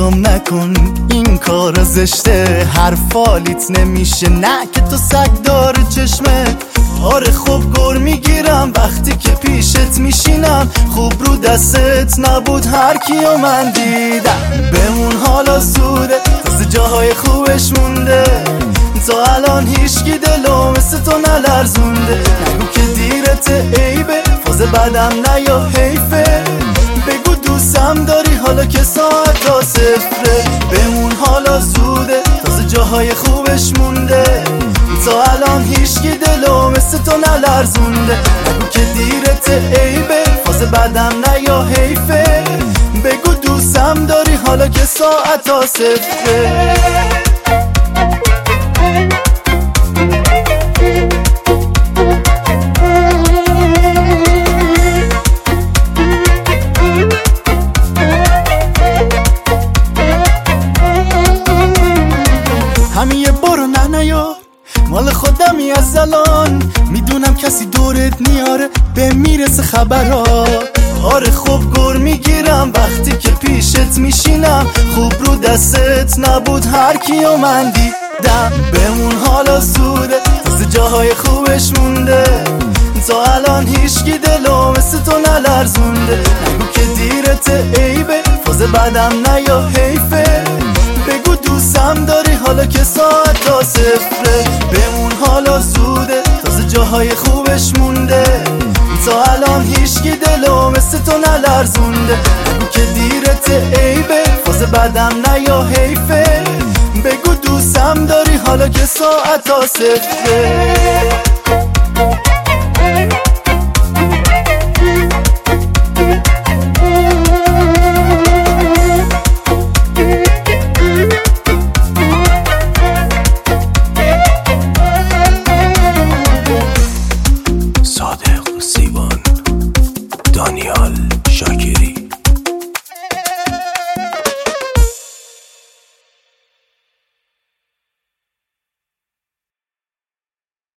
گم نکن این کار زشته، هر فالیت نمیشه نه که تو سگ داره چشمت. آره خوب گر میگیرم وقتی که پیشت میشینم، خوب رو دستت نبود هر کیو من دیدم. بمون حالا زوده تازه جاهای خوبش مونده، تا الان هیچکی دلو مثل تو نلرزونده. نگو که دیرت عیبه، فاز بعدم نه یا حیفه، بگو دوستم داری حالا که ساعت ها صفره. بمون حالا زوده تازه جاهای خوبش مونده، تا الان هیچکی دلو مثل تو نلرزونده. نگو که دیرت عیبه، فاز بعدم نه یا حیفه، بگو دوستم داری حالا که ساعت ها صفره. همین یه برو نه یار، مال خودمی از الان، میدونم کسی دورت نیاره به میرسه خبرات. آره خوب گر میگیرم وقتی که پیشت میشینم، خوب رو دستت نبود هر کیو من دیدم. بمون حالا زوده تازه جاهای خوبش مونده، تا الان هیچکی دلو مثل تو نلرزونده. نگو که دیرت عیبه، فاز بعدم نه یا حیفه، بگو دوستم داری حالا که ساعت ها صفره. بمون حالا زوده تازه جاهای خوبش مونده، تا الان هیچکی دلو مثل تو نلرزونده. بگو که دیرت عیبه، فاز بعدم نه یا حیفه، بگو دوستم داری حالا که ساعت ها صفره.